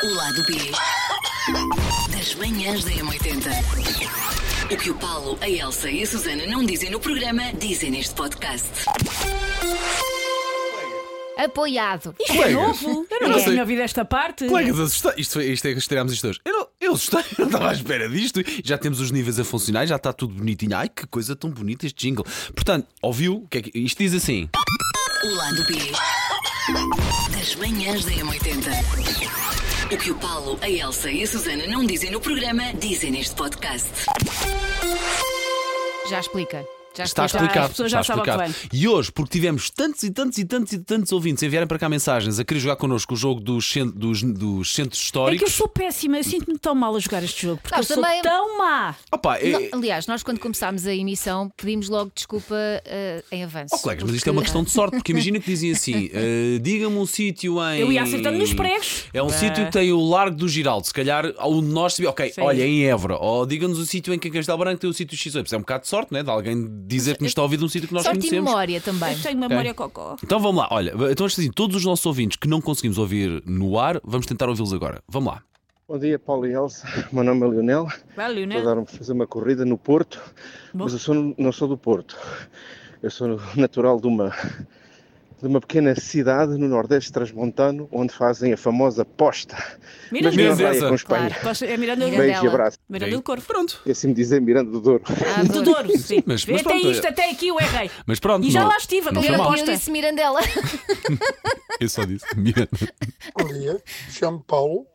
O lado B das manhãs da M80. O que o Paulo, a Elsa e a Susana não dizem no programa, dizem neste podcast. Apoiado. Isto é Colegas, novo. Eu eu não não sei. tinha ouvido esta parte. Colegas, assustados. Isto é que estreámos isto hoje. Eu assustei, eu não estava à espera disto. Já temos os níveis a funcionar, já está tudo bonitinho. Ai, que coisa tão bonita este jingle. Portanto, ouviu? O que é que isto diz assim? O lado B das manhãs da M80. O que o Paulo, a Elsa e a Susana não dizem no programa, dizem neste podcast. Já explica. Está As explicado. pessoas Está já sabem o que explicado. E hoje, porque tivemos tantos ouvintes enviarem para cá mensagens a querer jogar connosco o jogo dos centros É que históricos. eu sou péssima, eu sinto-me tão mal a jogar este jogo, porque Nós eu sou também. tão má. Opa, Aliás, nós quando começámos a emissão pedimos logo desculpa em avanço. Oh, colegas, mas isto é uma questão de sorte, porque imagina que dizem assim: diga-me um sítio em. Eu ia acertando nos pregos. É um sítio que tem o Largo do Giraldo, se calhar onde nós sabíamos, ok, Sim. olha, em Évora, ou diga-nos o sítio em que em Castelo Branco tem o sítio XY. É um bocado de sorte, né? De alguém dizer que nos está a ouvir de um sítio que nós Sorte e conhecemos. memória também. Eu tenho memória cocó. Então vamos lá, olha, então assim, todos os nossos ouvintes que não conseguimos ouvir no ar, vamos tentar ouvi-los agora. Vamos lá. Bom dia, Paulo e Elsa. O meu nome é Lionel. Vai, Lionel. Vou fazer uma corrida no Porto, Bom. mas não sou do Porto. Eu sou natural de uma pequena cidade no Nordeste Transmontano, onde fazem a famosa posta. Miranda. Mas não Miranda. vai com Espanha. Posso- É Miranda do Miranda. Beijos e abraço. Miranda do Corvo. Pronto. E assim me dizer Miranda do Douro. Do Douro, sim. mas Até pronto, isto, até aqui eu errei. Mas pronto. E já não- lá estive, não a foi comer mal. a Eu posta. disse Mirandela. Eu só disse Miranda. Bom dia, chamo-me Paulo,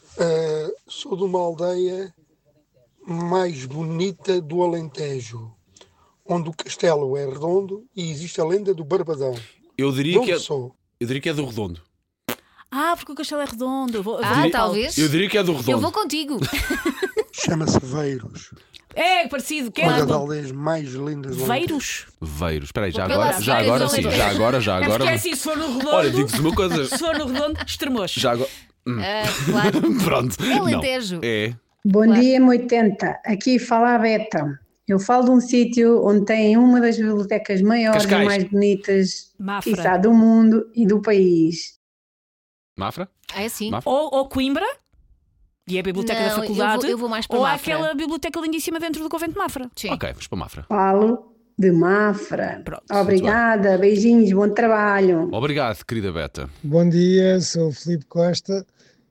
sou de uma aldeia mais bonita do Alentejo, onde o castelo é redondo e existe a lenda do Barbadão. Eu De diria que onde é, sou? eu diria que é do Redondo. Ah, porque o castelo é redondo. Eu vou Ah, Paulo. talvez. Eu diria que é do Redondo. Eu vou contigo. Chama-se Veiros, É parecido. Que uma das é aldeias mais lindas do Alentejo. Veiros. Veiros. Espera aí, já Pela agora, já Feira agora do sim, Alentejo. já É agora. porque é assim, se for no redondo. Olha, digo-vos uma coisa. Se for no redondo, extremoso. Já agora. Claro. Pronto. É Alentejo. Não. É. Bom Claro. dia, M80. Aqui fala a Beta. Eu falo de um sítio onde tem uma das bibliotecas maiores Cascais. e mais bonitas Mafra. quiçá, do mundo e do país. Mafra? É assim. Mafra? Ou Coimbra, e é a biblioteca Não, da faculdade. eu vou mais para ou Mafra. aquela biblioteca lindíssima dentro do convento de Mafra. Sim. Ok, vamos para Mafra. Falo de Mafra. Pronto. Obrigada, beijinhos, bom trabalho. Obrigado, querida Beta. Bom dia, sou o Filipe Costa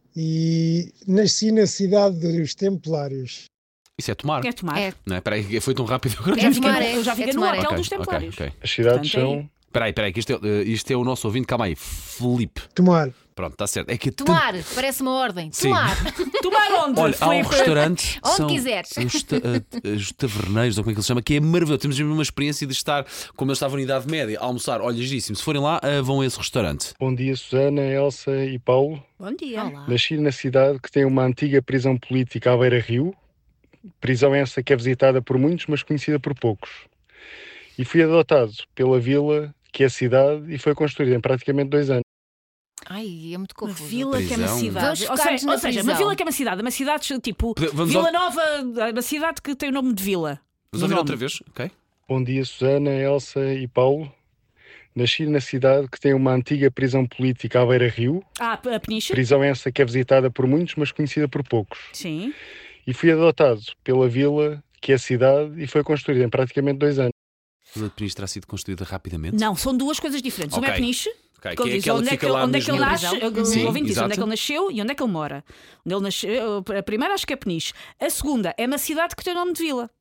e nasci na cidade dos Templários. Isso é tomar. É tomar. É. Não é? Espera aí, foi tão rápido. É tomar, Eu já fiquei no tomar, hotel Ok, dos Templários. ok. As cidades Portanto, são Espera aí, que isto é o nosso ouvinte. Calma aí, Filipe. Tomar. Pronto, está certo. É que Tomar, parece uma ordem. Sim. Tomar. Tomar onde? Olha, há um Filipe? restaurante. Onde são quiseres. Os taverneiros, ou como é que ele se chama, que é maravilhoso. Temos mesmo uma experiência de estar, como eu estava na Unidade Média, a almoçar. Olha, giríssimo. Se forem lá, vão a esse restaurante. Bom dia, Susana, Elsa e Paulo. Bom dia. Olá. Nasci na cidade que tem uma antiga prisão política à beira-rio. Prisão essa que é visitada por muitos, mas conhecida por poucos. E fui adotado pela vila, que é a cidade, e foi construída em praticamente 2 anos. Ai, é muito Uma confuso. vila que é uma Prisão. cidade. Vamos Ou focar-nos seja, na uma prisão. vila que é uma cidade. Uma cidade tipo Vamos Vila ao- Nova, uma cidade que tem o nome de vila. Vamos No ouvir nome. outra vez? Ok. Bom dia, Susana, Elsa e Paulo. Nasci na cidade que tem uma antiga prisão política à beira-rio. Ah, a Peniche? Prisão essa que é visitada por muitos, mas conhecida por poucos. Sim. E fui adotado pela vila, que é a cidade, e foi construída em praticamente 2 anos. A Peniche terá sido construída rapidamente. Não, são duas coisas diferentes. Uma é Ok. Peniche, Ok, que ele que é diz aquela onde que é que, fica lá onde é que ele mesmo- nasce, Sim, o ouvinte diz exato. onde é que ele nasceu e onde é que ele mora. Onde ele nasceu, a primeira acho que é Peniche. A segunda é uma cidade que tem o nome de vila.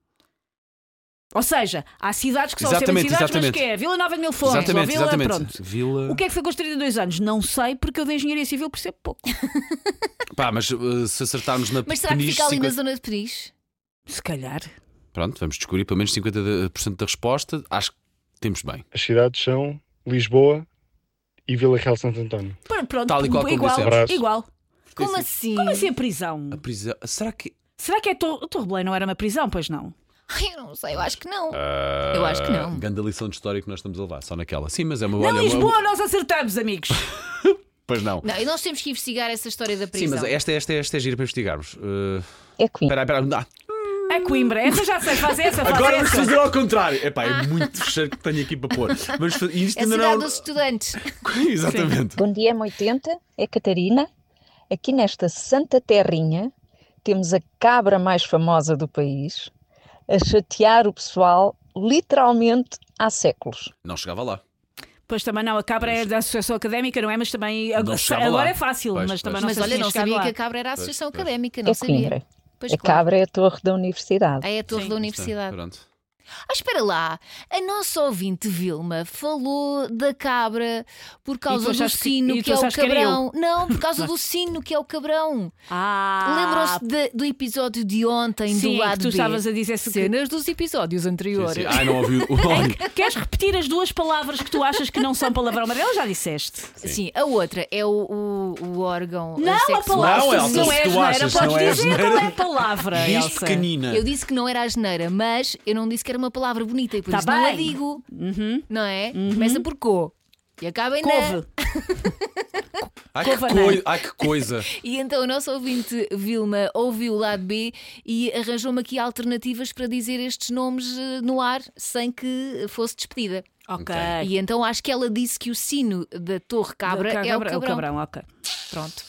Ou seja, há cidades que são sempre Exatamente, cidades, exatamente. mas que é Vila Nova de Mil Fontes, Exatamente, ou Vila, exatamente. pronto. Vila. O que é que foi construído em 2 anos? Não sei, porque eu de engenharia civil percebo pouco. Pá, mas se acertarmos na Mas será que Peniche, fica ali na 50 zona de Peniche? Se calhar. Pronto, vamos descobrir pelo menos 50% da resposta. Acho que temos bem. As cidades são Lisboa e Vila Real Santo António. Pronto, Tal e qual como igual. dissemos. Abraço. Igual. Como assim? Como assim a prisão? A prisão. Será que. Será que é Torre Belém não era uma prisão? Pois não. Ai, eu não sei, eu acho que não. Eu acho que não. Grande lição de história que nós estamos a levar, só naquela. Sim, mas é uma Na olha, Lisboa nós acertamos, amigos. Pois não. Não, e nós temos que investigar essa história da Sim, prisão. mas esta é gira para investigarmos. É Coimbra. Espera aí. É Coimbra. Essa já sei, faz essa, faz Agora vamos essa. fazer ao contrário. Epá, é muito cheiro que tenho aqui para pôr. Vamos fazer. Isto É a ainda cidade não. dos estudantes. Exatamente. Bom dia, M80, é Catarina. aqui nesta Santa Terrinha, temos a cabra mais famosa do país a chatear o pessoal literalmente há séculos. Não chegava lá. Pois também não, a cabra é da Associação Académica, não é? Mas também agora é fácil, Pois, mas também pois. não sei Mas olha, se não tinha chegado sabia lá. que a cabra era a Associação Pois. Académica, não É sabia. Coimbra. Pois A claro. cabra é a torre da universidade. É a torre Sim. da universidade. Pronto. Espera lá, a nossa ouvinte Vilma falou da cabra por causa tu do achaste sino e que tu é o achaste que era cabrão. Não, por causa do sino que é o cabrão. Lembram-se do episódio de ontem Sim, do lado que tu B? estavas a dizer cenas dos episódios anteriores. Sim. Ai, não ouvi o. Olha, Queres repetir as duas palavras que tu achas que não são palavrão? Mas ela já disseste. Sim, a outra é o órgão Não, a sexual. palavra Não, Elsa, não se é tu asneira. achas que Podes não é dizer asneira, qual é a palavra, diz Elsa. pequenina. Eu disse que não era asneira, mas eu não disse que era uma palavra bonita e por Tá isso não a bem. digo. Não é? Começa por co e acaba em na. Couve. Ai, que coisa. E então o nosso ouvinte Vilma ouviu o lado B e arranjou-me aqui alternativas para dizer estes nomes no ar sem que fosse despedida. Ok. E então acho que ela disse que o sino da Torre Cabra é o cabrão. Ok. Pronto.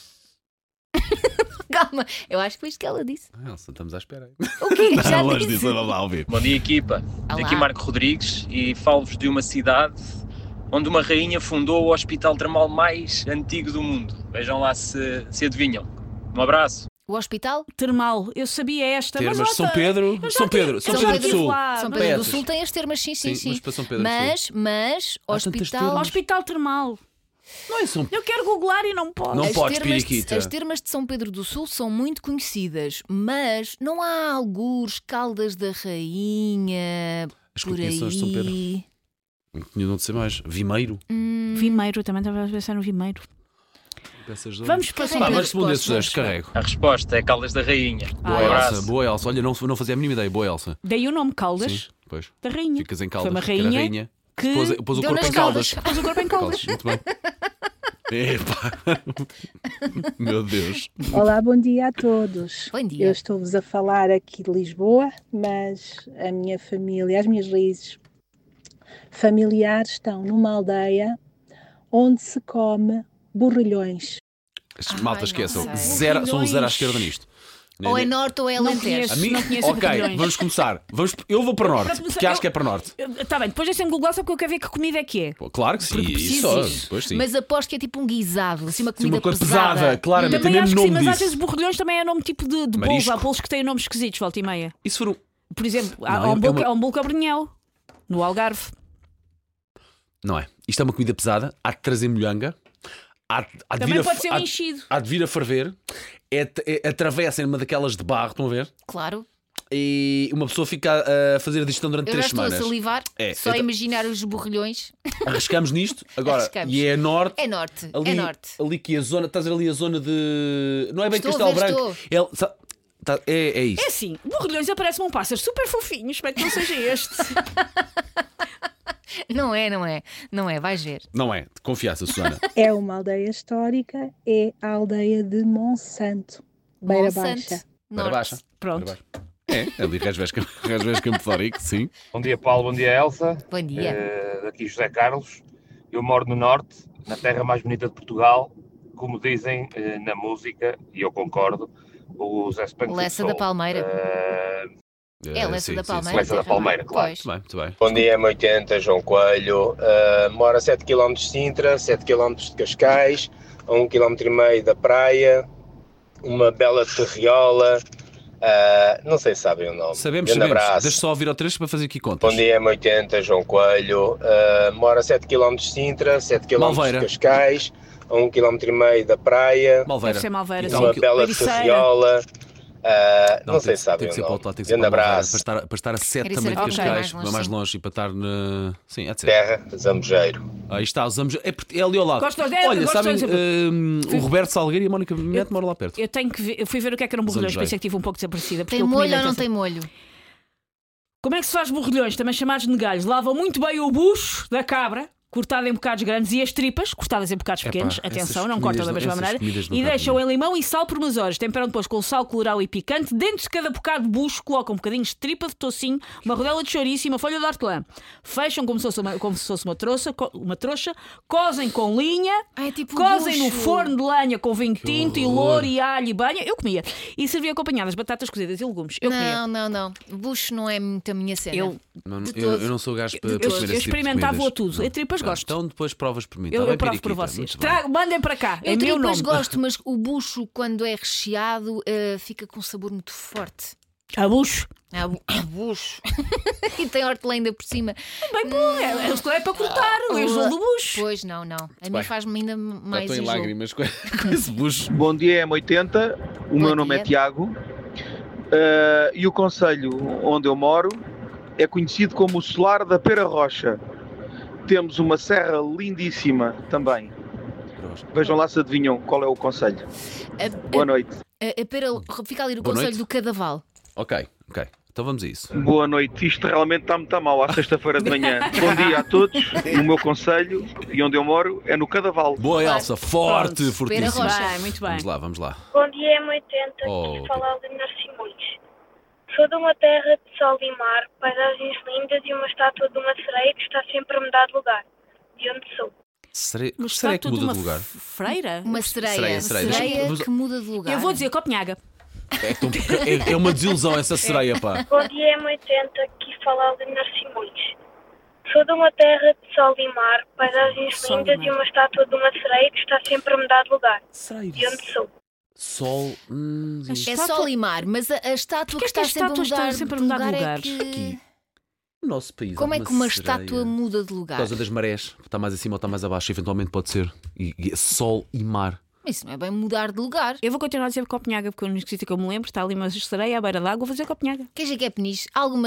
Calma, eu acho que foi isto que ela disse. Elsa, estamos à espera. O quê? Já Longe disse? disso, vamos lá ouvir. Bom dia, equipa. Olá. Daqui Marco Rodrigues e falo-vos de uma cidade onde uma rainha fundou o hospital termal mais antigo do mundo. Vejam lá se adivinham. Um abraço. O hospital? Termal, eu sabia esta, Termas mas de São Pedro. São Pedro do Sul. São Pedro do Sul tem as termas, sim. Mas para São Pedro do Sul. Mas Há tantas hospital. termas. Hospital Termal. Não é São Eu quero googlar e não posso. Não As podes, termas periquita. as termas de São Pedro do Sul são muito conhecidas, mas não há algures Caldas da Rainha As por conheções de São Pedro. aí. Não sei mais. Vimeiro. Vimeiro, também estava a pensar no Vimeiro. Peças de... Vamos para São Carrega Pedro. Mas responde esses dois, respostas. carrego. A resposta é Caldas da Rainha. Boa Um Elsa, abraço. boa Elsa. Olha, não fazia a mínima ideia. Boa Elsa. Daí o nome Caldas Sim, pois. da Rainha. Ficas em Foi Caldas. uma que era rainha que pôs o deu corpo nas em Caldas. Pôs o corpo em Caldas. Muito bem. Epá. Meu Deus. Olá, bom dia a todos. Bom dia. Eu estou-vos a falar aqui de Lisboa, mas a minha família, as minhas raízes familiares estão numa aldeia onde se come borrilhões. Malta, não esqueçam. sei. São um zero à esquerda nisto. Ou é norte ou é Não Alentejo. conheço. A mim? Não conheço Ok, borrilhões. vamos começar. Eu vou para norte, Para porque começar, acho que é para norte. Está bem, depois deixem-me googlar só porque eu quero ver que comida é que é. Pô, claro que sim. Porque Isso, preciso. depois sim. Mas aposto que é tipo um guisado, assim uma Sim, comida uma coisa pesada, claramente. Tem Também mesmo acho que sim, nome mas às disso. vezes borrilhões também é nome tipo de bolos. Marisco. Há bolos que têm nomes esquisitos, volta e meia. E se for um... Por exemplo, Não, há um é bolo uma- há um bolo cabrinhel no Algarve. Não é? Isto é uma comida pesada. Há de trazer molhanga. Há de Também vir a- pode ser um há de- enchido. Há de vir a ferver. Atravessem uma daquelas de barro, estão a ver? Claro. E uma pessoa fica a fazer a digestão durante Eu já 3 estou semanas. a salivar, É, só a imaginar os borrilhões. Arriscamos nisto. Agora, Arriscamos. e é norte. É norte, Ali, é norte. ali que a zona, estás a ver ali a zona de. Não é bem Estou a Castelo ver, Branco. É isso. É assim, borrilhões aparece-me um pássaro super fofinho, espero que não seja este. Não é, vais ver. Não é, de confiança, Susana. É uma aldeia histórica, é a aldeia de Monsanto, Beira Monsanto, Baixa. Beira norte. Baixa. Pronto. Beira Baixa. É, ali Resvés Campo Flórico, sim. Bom dia, Paulo. Bom dia, Elsa. Bom dia. Daqui José Carlos. Eu moro no Norte, na terra mais bonita de Portugal. Como dizem na música, e eu concordo, o Zé Spank Lessa da Palmeira. É Lessa sim, da sim, Palmeira. sim. Lessa da Palmeira, claro. Pois. Muito bem. Bom dia, M80, João Coelho. Moro a 7 km de Sintra, 7 km de Cascais, a 1,5 km da praia, uma bela terriola. Não sei se sabem o nome. Sabemos. Grande abraço. Deixa só ouvir outra vez para fazer aqui contas. Bom dia, M80, João Coelho. Moro a 7 km de Sintra, 7 km Malveira. de Cascais, a 1,5 km da praia, Malveira. Deve ser Malveira, Então, sim. uma bela Ericeira. terriola. Não sei se tem sabem que o ser para o nome. outro lado, tem que ser Grande para Malveira, abraço. para estar a 7 Ericeira também de fica um Cascais, bocadinho mais mais longe e para estar na. Sim, é de ser. Terra, Zambujeiro. Aí está, usamos. É ali ao lado. Olha, gosto sabem, de o Roberto Salgueiro e a Mónica Neto moram lá perto. Eu tenho que ver, eu fui ver o que eram borrilhões, Zambujeiro. pensei que estive um pouco desaparecida. porque Tem eu comi molho ou na não terça- tem molho? Como é que se faz borrilhões, também chamados de negalhos? Lavam muito bem o bucho da cabra, cortada em bocados grandes, e as tripas cortadas em bocados pequenos, atenção, não cortam da mesma maneira, e deixam em limão e sal por umas horas. Temperam depois com sal colorau e picante. Dentro de cada bocado de bucho colocam bocadinhos de tripa de tocinho, uma rodela de chouriço e uma folha de hortelã. Fecham como se fosse uma trouxa, cozem com linha, tipo cozem no bucho. forno de lenha com vinho tinto e louro e alho e banha. Eu comia. E servia acompanhadas batatas cozidas e legumes. Eu comia. Não. Bucho não é muito a minha cena. Eu não sou gajo para Eu experimentava tudo. A tripas gosto. Então depois provas por mim. Eu provo por vocês. Mandem para cá. Eu é meu nome. gosto, mas o bucho, quando é recheado, fica com um sabor muito forte. A bucho. A bucho. E tem hortelã ainda por cima. Bem bom, é para cortar o enjoo do bucho. Pois não. A mim faz-me ainda mais estou em enjoo. lágrimas com esse bucho. Bom dia, M80. O meu nome é Tiago. E o concelho onde eu moro é conhecido como o Solar da Pera Rocha. Temos uma serra lindíssima também. Vejam lá se adivinham qual é o concelho. Boa noite. Fica ali no concelho do Cadaval. Ok. Então vamos a isso. Boa noite. Isto realmente está muito mal à sexta-feira de manhã. Bom dia a todos. O meu concelho e onde eu moro é no Cadaval. Boa, Elsa. fortíssimo. Muito bem. Vamos lá. Bom dia, M80. Aqui fala a Leonor Simões. Sou de uma terra de sol e mar, paisagens lindas e uma estátua de uma sereia que está sempre a mudar de lugar. De onde sou? Sereia que muda de lugar? Freira? Uma sereia que muda de lugar. Eu vou dizer Copenhaga. É uma desilusão essa sereia, pá. Bom dia, M80. Aqui fala a Leonor Simões. Sou de uma terra de sol e mar, paisagens lindas e uma estátua de uma sereia que está sempre a mudar de lugar. De onde sou? Sol. É sol e mar, mas a estátua que está sempre a mudar de lugar. Aqui. No nosso país. Como é que uma sereia. estátua muda de lugar? Por causa das marés. Está mais acima ou está mais abaixo. Eventualmente pode ser. E sol e mar. Isso não é bem mudar de lugar. Eu vou continuar a dizer Copenhaga, porque o único sítio que eu me lembro está ali uma sereia à beira d'água. Vou fazer Copenhaga. Quem já que é Peniche? Alguma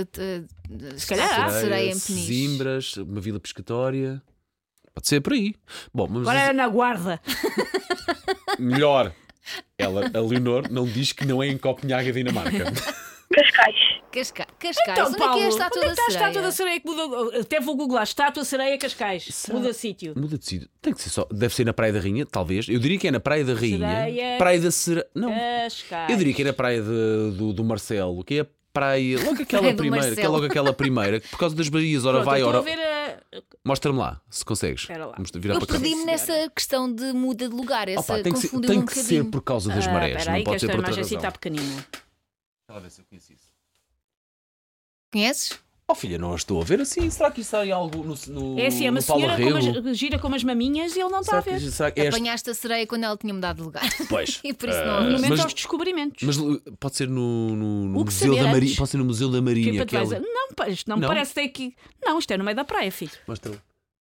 se calhar sereia em Peniche? Zimbras, uma vila pescatória. Pode ser por aí. Bom, mas agora era na Guarda. Melhor. A Leonor, não diz que não é em Copenhaga, Dinamarca. Cascais. Então, onde Paulo, é que é a estátua onde é que da está a estátua sereia? da sereia que muda? Até vou googlar. Estátua sereia Cascais. Muda de sítio. Muda de sítio. Tem que ser só. Deve ser na Praia da Rainha, talvez. Eu diria que é na Praia da Rainha. Sereia, Praia da Sereia. Não. Cascais. Eu diria que é na Praia do Marcelo, que é a praia. Logo aquela primeira. Que é logo aquela primeira. Por causa das baías. Ora vai, ora. Mostra-me lá, se consegues. Vamos virar Eu para cá. perdi-me nessa questão de muda de lugar. Essa Tem confundiu-me que ser por causa das marés. Espera aí, não pode que ser esta por outra imagem razão. está pequenina. Deixa lá ver se eu conheço isso. Conheces? Oh filha, não a estou a ver assim. Será que isso está em algo no É assim, é uma no Paulo senhora Arrego? gira com umas maminhas e ele não está a ver. Será que Apanhaste a sereia quando ela tinha mudado de lugar. Pois. E por isso não. No momento aos descobrimentos. Mas pode ser no Museu da Marinha. Marinha. Pode ser no Museu da Marinha. Não, isto não me parece ter aqui. Não, isto é no meio da praia, filho. Mostra-me.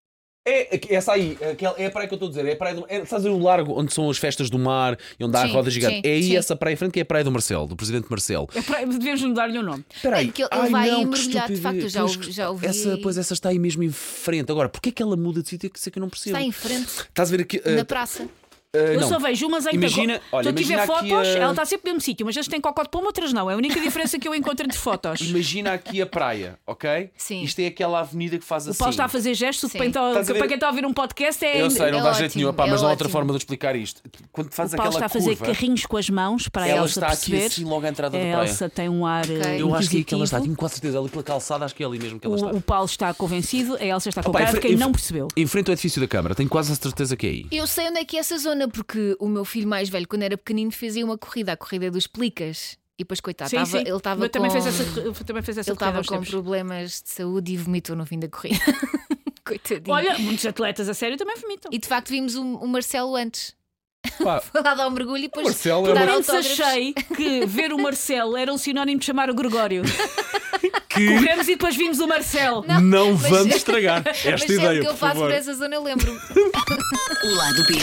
É essa aí, é a praia que eu estou a dizer. É a praia estás a ver o largo onde são as festas do mar e onde há a roda gigante. É aí essa praia em frente que é a praia do Marcelo, do presidente Marcelo. Devemos mudar-lhe o nome. Espera aí. Porque ele vai mergulhar, de facto, eu já ouvi. Essa está aí mesmo em frente. Agora, porquê é que ela muda de sítio? Que eu não percebo. Está em frente. Estás a ver aqui. Na praça. Eu só vejo umas em imagina, se eu tiver fotos, ela está sempre no mesmo sítio, mas eles têm cocó de pombo, outras não. É a única diferença que eu encontro entre fotos. Imagina aqui a praia, ok? Sim. Isto é aquela avenida que faz assim. O Paulo está a fazer gestos para quem está a ouvir um podcast. Eu sei, não dá jeito nenhum, mas não há outra forma de explicar isto. Quando faz o Paulo está a fazer carrinhos com as mãos para a Elsa perceber. Ela está aqui assim logo à entrada da praia. A Elsa tem um ar eu acho que é que ela está, tenho quase certeza. Ali pela calçada, acho que é ali mesmo que ela está. O Paulo está convencido, a Elsa está com cara de quem não percebeu. Em frente ao edifício da Câmara, tenho quase a certeza que é aí. Eu sei onde é que é essa zona, porque o meu filho mais velho, quando era pequenino, fazia uma corrida, a corrida dos Plicas. E depois, coitado, ele estava com... também fez essa ele estava com problemas de saúde e vomitou no fim da corrida. Coitadinho. Olha, muitos atletas a sério também vomitam. E de facto vimos o Marcelo antes. Pá. Foi lá dar um mergulho e depois Antes achei que ver o Marcelo era um sinónimo de chamar o Gregório. Corremos e depois vimos o Marcelo. Não vamos estragar esta ideia, que eu faço por essa zona, eu lembro. O lado B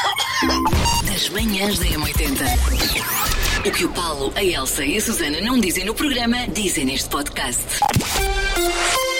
das manhãs da M80. O que o Paulo, a Elsa e a Susana não dizem no programa, dizem neste podcast.